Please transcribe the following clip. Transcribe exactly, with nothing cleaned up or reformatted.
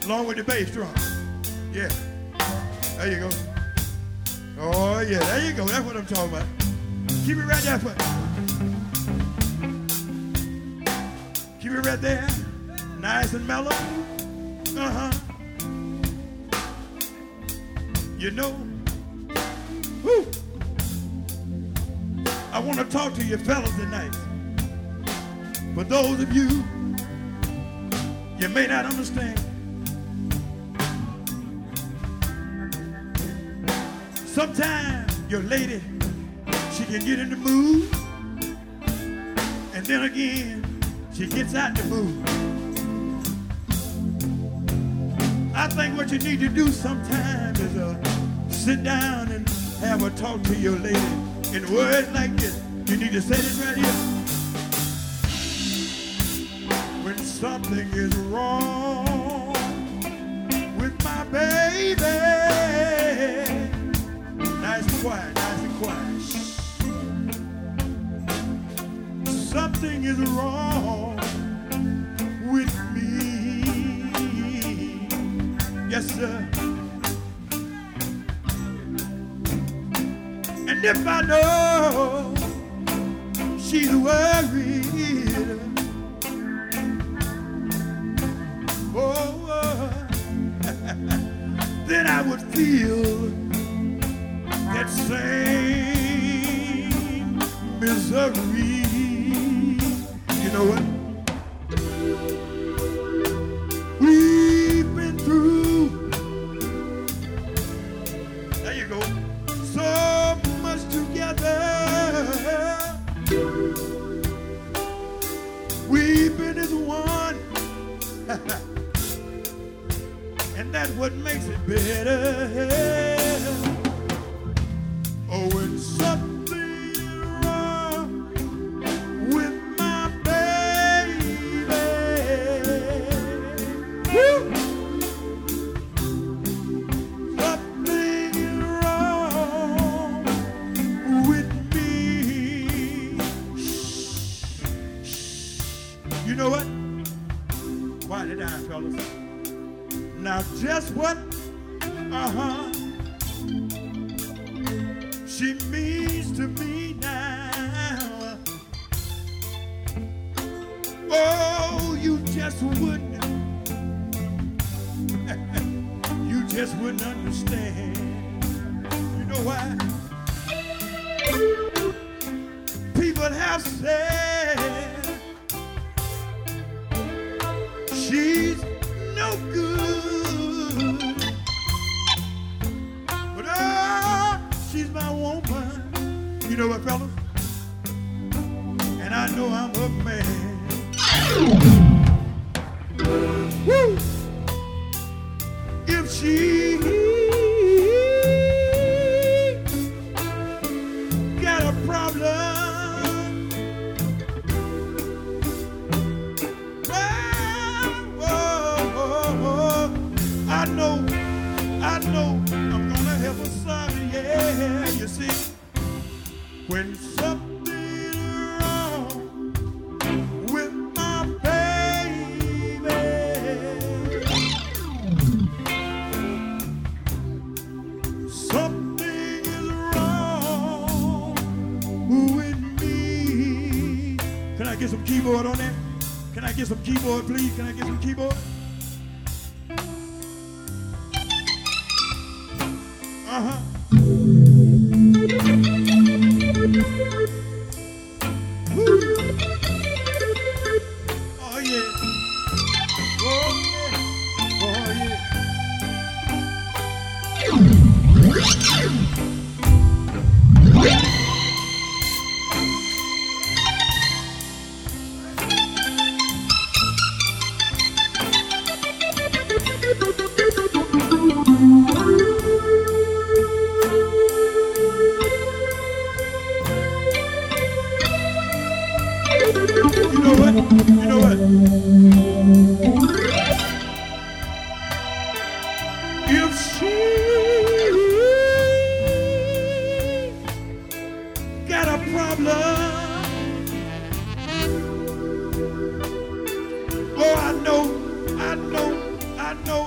along with the bass drum. Yeah. There you go. Oh, yeah, there you go. That's what I'm talking about. Keep it right there for Keep it right there. Nice and mellow. Uh-huh. You know, whew, I want to talk to you fellas tonight. For those of you, you may not understand. Sometimes your lady, she can get in the mood, and then again, she gets out the mood. I think what you need to do sometimes is uh, sit down and have a talk to your lady in words like this. You need to say this right here. When something is wrong with my baby, nice and quiet, nice and quiet. Something is wrong with me. Yes, sir. And if I know she's worried, oh, oh then I would feel that same misery. You know what? We've been through, there you go, so much together. We've been as one. And that's what makes it better. Oh, when something's wrong with my baby, woo! Something is wrong with me. Shh, shh. You know what? Quiet it down, fellas. Now, just what, uh-huh, she means to me now. Oh, you just wouldn't, you just wouldn't understand. You know why? People have said she's no good. She's my woman. You know what, fellas? And I know I'm a man. Woo! If she got a problem, well, oh, oh, oh, I know, I know I'm gonna help her son. Yeah, you see, when something's wrong with my baby, something is wrong with me. Can I get some keyboard on that? Can I get some keyboard, please? Can I get some keyboard? Uh-huh. Woo. Oh yeah. Oh yeah. Oh yeah. You know what? You know what? If she got a problem, oh, I know, I know, I know